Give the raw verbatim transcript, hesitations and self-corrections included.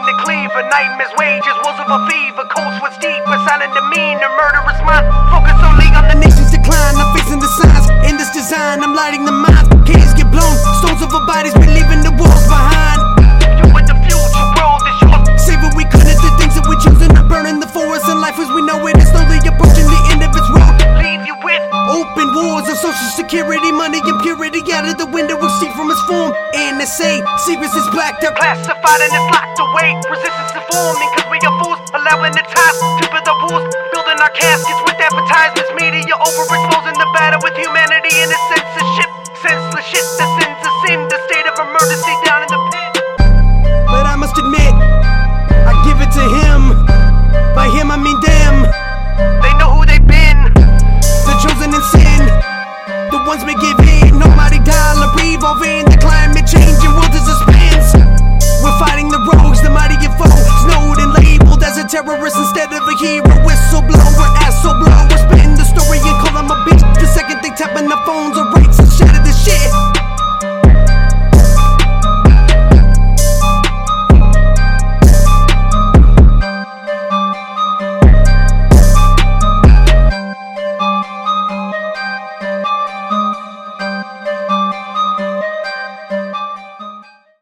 in the cleaver. Nightmares wages, walls of a fever. Cold sweats deeper, silent demeanor. Murderous mind, focus only on the nation's decline. I'm fixing the signs in this design. I'm lighting the minds, cans get blown. Stones over bodies, we leaving the walls behind. You in the future world is yours. Save what we couldn't, the things that we choosing. Not burning the forest and life as we know it is slowly approaching the end of its road. Leave you with open wars of social security, money and purity. Out of the window we'll see from its form. N S A, secrets is blacked out, classified and it's locked away. Resistance is forming cause we are fools, allowing the ties to build the walls, building our caskets with advertisements. Media overexposing the battle with humanity and a censorship. Senseless shit, the sins of sin, the state of emergency down in the pit. But I must admit, I give it to him. By him I mean them. They know who they've been. The chosen in sin, the ones may give in. Nobody dollar revolving the climate change and world is suspense. We're fighting the rogues, the mighty and foe, snowed and labeled as a terrorist.